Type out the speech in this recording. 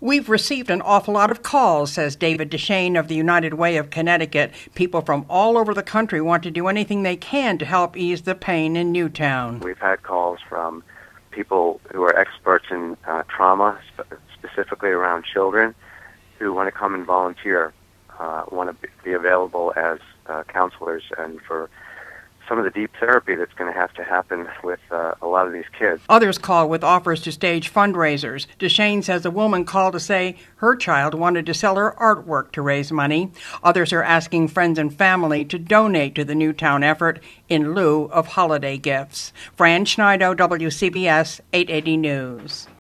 We've received an awful lot of calls, says David Deshane of the United Way of Connecticut. People from all over the country want to do anything they can to help ease the pain in Newtown. We've had calls from people who are experts in trauma, specifically around children, who want to come and volunteer, want to be available as counselors and for some of the deep therapy that's going to have to happen with a lot of these kids. Others call with offers to stage fundraisers. Deshane says a woman called to say her child wanted to sell her artwork to raise money. Others are asking friends and family to donate to the Newtown effort in lieu of holiday gifts. Fran Schneider, WCBS 880 News.